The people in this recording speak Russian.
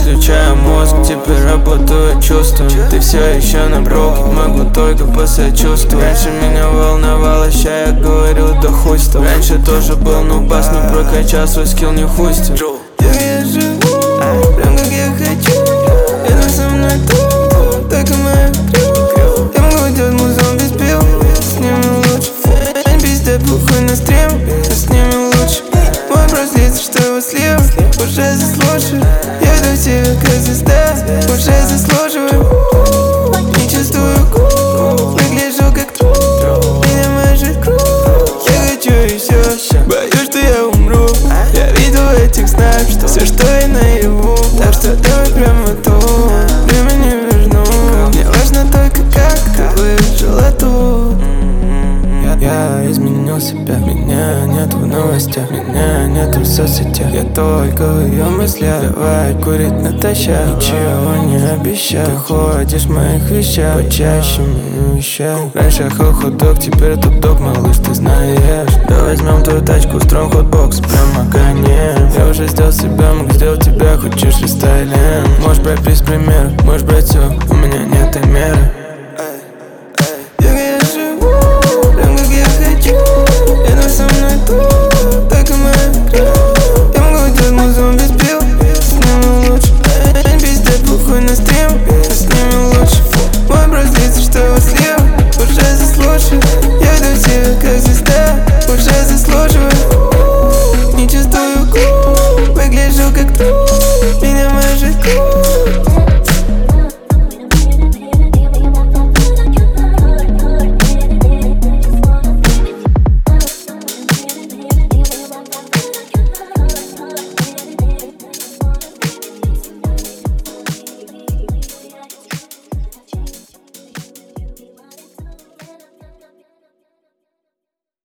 Отключаю мозг, теперь работаю чувством. Ты все еще на броке, могу только посочувствовать. Раньше меня волновало, ща я говорю, да хуй с тобой. Раньше тоже был нубас, но прокачал свой скилл, не хустил. Я живу, прям как я хочу. Рядом со мной ты, только моя крю. Я могу делать музон без пил, с ними лучше. Пиздец, похуй на стрим, но с ними лучше. Мой браслет, что его слив, уже заслуживаю. Я иду в тебе как звезда, уже заслуживаю. Не чувствую выгляжу как труп, меня мажет круг. Я хочу и все, боюсь, что я умру. Я видел в этих снах, что все, что я наяву. Так что давай прямо тут, время не верну. Мне важно только как ты выжила тут. Я изменил себя, меня нет в новостях, меня нет в соцсетях. Я только в ее мыслях. Давай курить натощак, ничего не обещал. Ты ходишь в моих вещах, почаще мне вещай. Раньше я хот-дог, теперь топ-дог, малыш, ты знаешь. Давай возьмем твою тачку, устроим хотбокс, прямо конец. Я уже сделал себя, могу сделать тебя, хочешь рестайлинг. Можешь брать без примера, можешь брать все, у меня нет и меры. Рядом со мной тут, только моя крю. Я могу делать музон без пил, с ними лучше. Пиздец, похуй на стрим, с ними лучше. Мой браслет, что его слив, уже заслуживает. Я иду в тебе как звезда.